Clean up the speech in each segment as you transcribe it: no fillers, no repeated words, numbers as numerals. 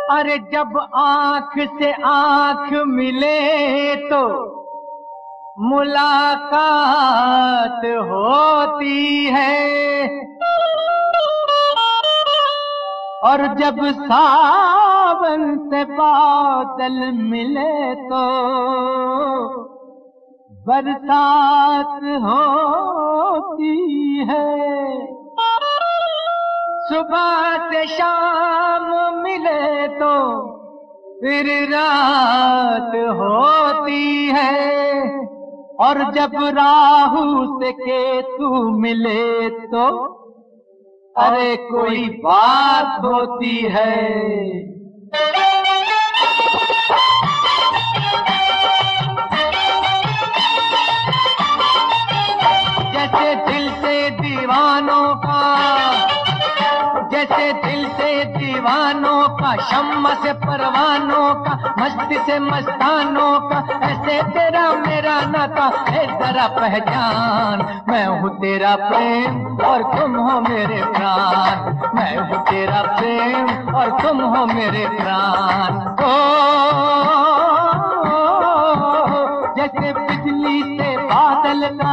अरे जब आंख से आंख मिले तो मुलाकात होती है, और जब सावन से बादल मिले तो बरसात होती है। सुबह से शाम मिले तो फिर रात होती है, और जब राहु से केतु मिले तो अरे कोई बात होती है। जैसे दिल से दीवानों का, जैसे दिल से दीवानों का, शम्मा से परवानों का, मस्ती से मस्तानों का, ऐसे तेरा मेरा नाता है जरा पहचान। मैं हूँ तेरा प्रेम और तुम हो मेरे प्राण, मैं हूँ तेरा प्रेम और तुम हो मेरे प्राण। ओ जैसे बिजली से बादल का,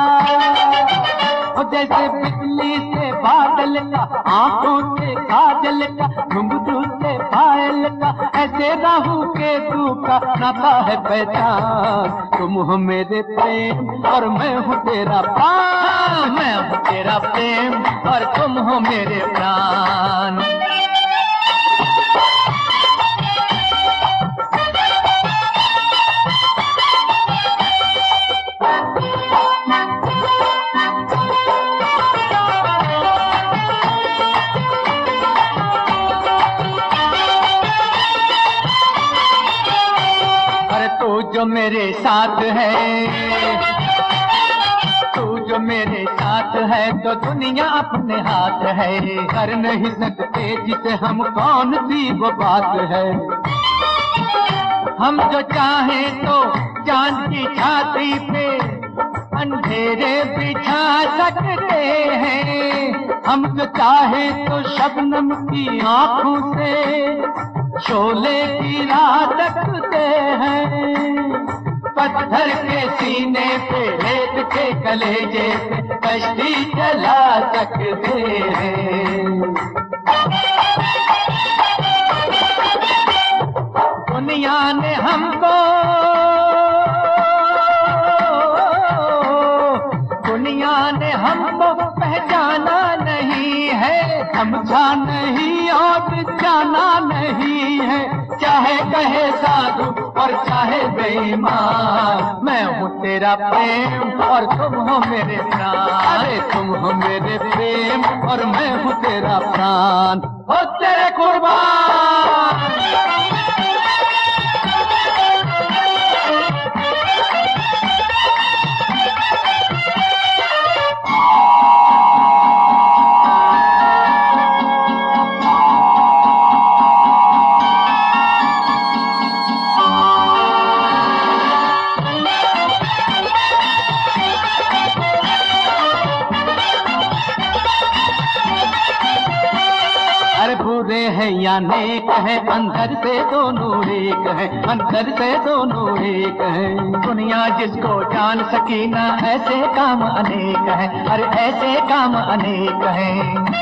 जैसे बिजली से बादल का, आंखों से काजल का, घुंघरू से पायल का, ऐसे राहु केतु का नाता है पहचान। तुम हो मेरे प्रेम और मैं हूँ तेरा प्राण, मैं हूँ तेरा प्रेम और तुम हो मेरे प्राण। जो मेरे साथ है, तू जो मेरे साथ है तो दुनिया अपने हाथ है। कर नहीं सकते जिसे हम कौन सी वो बात है। हम जो चाहें तो चांद की छाती पे अंधेरे बिछा सकते हैं। हम जो चाहें तो शबनम की आंखों से शोले गिरा सकते हैं। पत्थर के सीने पे रेत के कलेजे पे कश्ती चला सकते हैं। दुनिया ने हमको, दुनिया ने हमको पहचाना नहीं है, समझा नहीं और जाना नहीं है। चाहे कहे साधु और चाहे बेईमान, मैं हूँ तेरा प्रेम और तुम हो मेरे प्राण। अरे तुम हो मेरे प्रेम और मैं हूँ तेरा प्राण। हो तेरे कुर्बान। है या नेक है, अंदर से दोनों एक है, अंदर से दोनों एक है। दुनिया जिसको जान सकी ना, ऐसे काम अनेक है, अरे ऐसे काम अनेक है।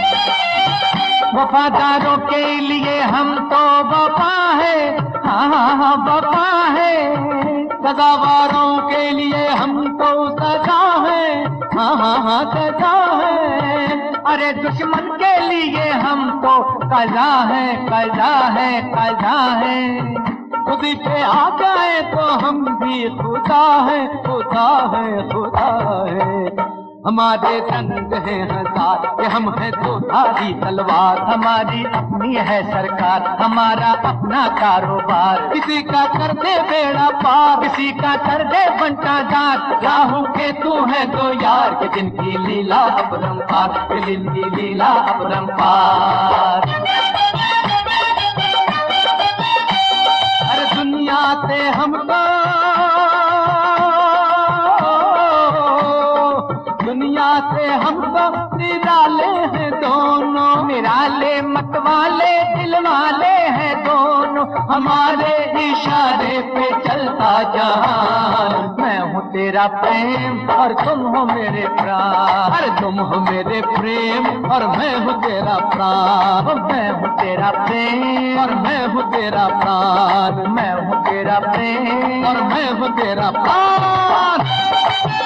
वफादारों के लिए हम तो वफा है, हाँ हाँ हाँ वफा है। सदावारों के लिए हम तो सदा है, हाँ हाँ हाँ सदा है। अरे दुश्मन के लिए हम तो कज़ा है, कज़ा है, कज़ा है। खुद पे आ जाए तो हम भी खुदा है, खुदा है, खुदा है। हमारे रंग है हजार, ये हम है दो धारी तलवार। हमारी अपनी है सरकार, हमारा अपना कारोबार। किसी का कर दे बेड़ा पार, किसी का कर दे बंटाधार। राहु केतु है दो यार के जिनकी लीला अपरंपार, जिनकी लीला अपरंपार। अरे दुनिया से हमको, दुनिया से हमको निराले हैं दोनों। निराले मतवाले दिल वाले हैं दोनों, हमारे इशारे पे चलता जहान। मैं हूँ तेरा प्रेम और तुम हो मेरे प्राण, अरे तुम हो मेरे प्रेम और मैं हूँ तेरा प्राण। मैं हूँ तेरा प्रेम और मैं हूँ तेरा प्राण, मैं हूँ तेरा प्रेम और मैं हूँ तेरा प्राण।